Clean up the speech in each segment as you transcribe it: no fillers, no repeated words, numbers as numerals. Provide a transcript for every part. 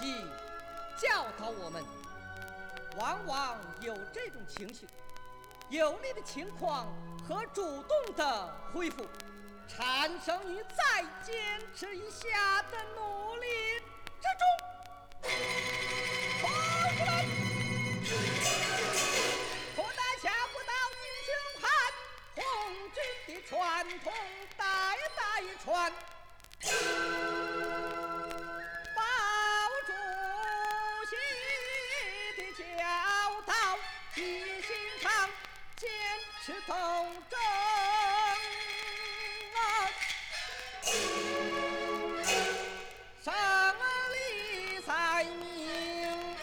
习教导我们，往往有这种情形，有利的情况和主动的恢复，产生于再坚持一下的努力之中。同志们，不但下不到英雄汉，红军的传统代代传。毛主席的教导一心肠，坚持斗争胜利在明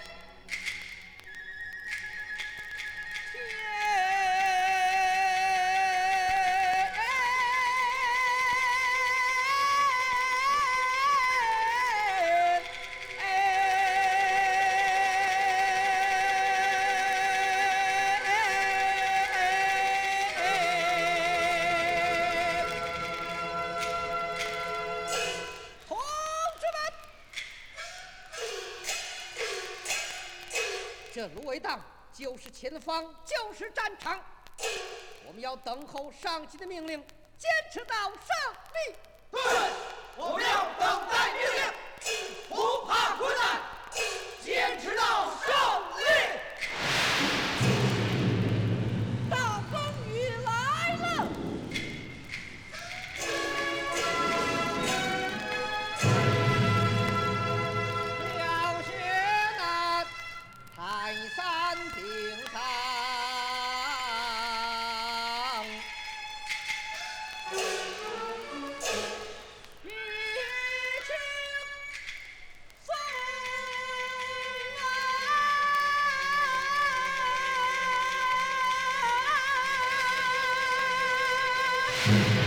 这芦苇荡就是前方，就是战场。我们要等候上级的命令，坚持到胜利。 对，我们要等待命令，不怕困难，坚持到胜利。 大风雨来了，小雪南，泰山顶上，雨晴风啊！